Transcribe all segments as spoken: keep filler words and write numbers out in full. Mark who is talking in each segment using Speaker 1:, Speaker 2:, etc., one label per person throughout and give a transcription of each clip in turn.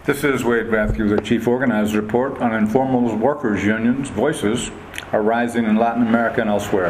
Speaker 1: This is Wade Rathke, the Chief Organizer Report on Informal Workers Unions. Voices are rising in Latin America and elsewhere.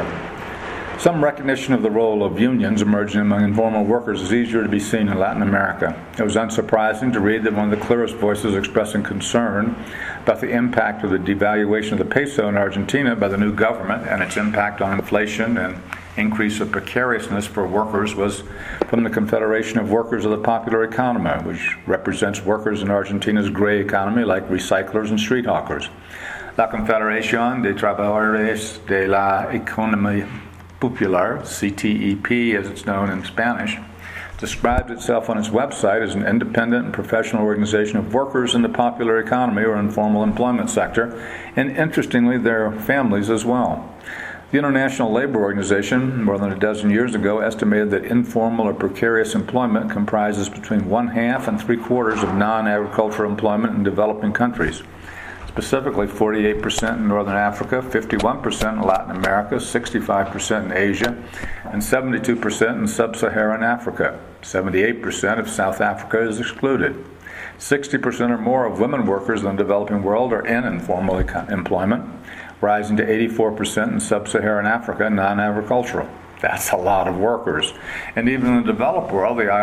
Speaker 1: Some recognition of the role of unions emerging among informal workers is easier to be seen in Latin America. It was unsurprising to read that one of the clearest voices expressing concern about the impact of the devaluation of the peso in Argentina by the new government and its impact on inflation and increase of precariousness for workers was from the Confederation of Workers of the Popular Economy, which represents workers in Argentina's gray economy like recyclers and street hawkers. La Confederación de Trabajadores de la Economía Popular, C T E P as it's known in Spanish, describes itself on its website as an independent and professional organization of workers in the popular economy or informal employment sector, and interestingly, their families as well. The International Labor Organization, more than a dozen years ago, estimated that informal or precarious employment comprises between one half and three quarters of non-agricultural employment in developing countries. Specifically, forty-eight percent in Northern Africa, fifty-one percent in Latin America, sixty-five percent in Asia, and seventy-two percent in Sub-Saharan Africa. seventy-eight percent of South Africa is excluded. sixty percent or more of women workers in the developing world are in informal employment, rising to eighty-four percent in Sub-Saharan Africa, non-agricultural. That's a lot of workers. And even in the developed world, the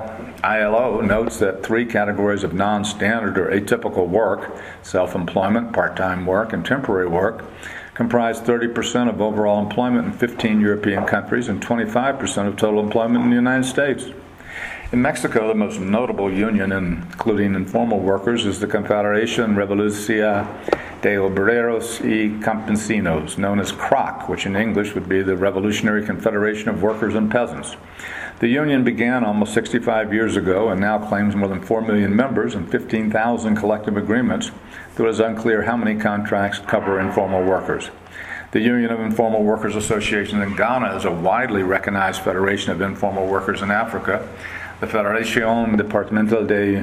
Speaker 1: I L O notes that three categories of non-standard or atypical work, self-employment, part-time work, and temporary work, comprise thirty percent of overall employment in fifteen European countries and twenty-five percent of total employment in the United States. In Mexico, the most notable union, including informal workers, is the Confederación Revolucionaria de Obreros y Campesinos, known as C R O C, which in English would be the Revolutionary Confederation of Workers and Peasants. The union began almost sixty-five years ago and now claims more than four million members and fifteen thousand collective agreements, though it is unclear how many contracts cover informal workers. The Union of Informal Workers Associations in Ghana is a widely recognized federation of informal workers in Africa. The Federación Departamental de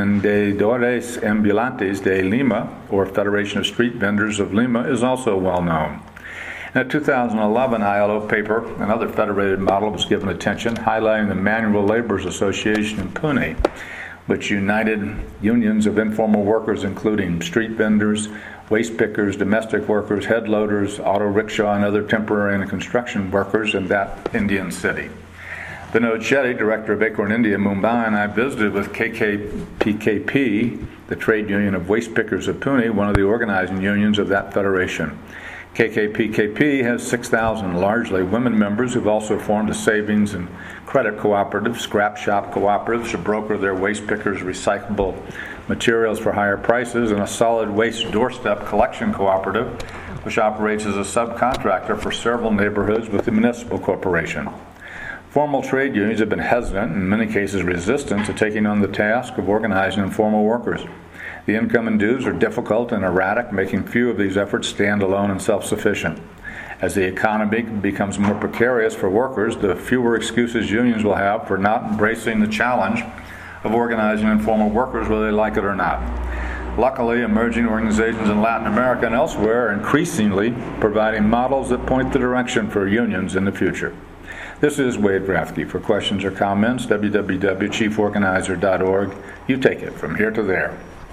Speaker 1: Vendedores Ambulantes de Lima, or Federation of Street Vendors of Lima, is also well known. In a two thousand eleven I L O paper, another federated model was given attention, highlighting the Manual Laborers Association in Pune, which united unions of informal workers including street vendors, waste pickers, domestic workers, head loaders, auto rickshaw, and other temporary and construction workers in that Indian city. Vinod Shetty, director of Acorn India, Mumbai, and I visited with K K P K P, the trade union of waste pickers of Pune, one of the organizing unions of that federation. K K P K P has six thousand largely women members who've also formed a savings and credit cooperative, scrap shop cooperatives to broker their waste pickers' recyclable materials for higher prices, and a solid waste doorstep collection cooperative, which operates as a subcontractor for several neighborhoods with the municipal corporation. Formal trade unions have been hesitant, in many cases resistant, to taking on the task of organizing informal workers. The income and dues are difficult and erratic, making few of these efforts stand alone and self-sufficient. As the economy becomes more precarious for workers, the fewer excuses unions will have for not embracing the challenge of organizing informal workers, whether they like it or not. Luckily, emerging organizations in Latin America and elsewhere are increasingly providing models that point the direction for unions in the future. This is Wade Rathke. For questions or comments, w w w dot chief organizer dot org. You take it from here to there.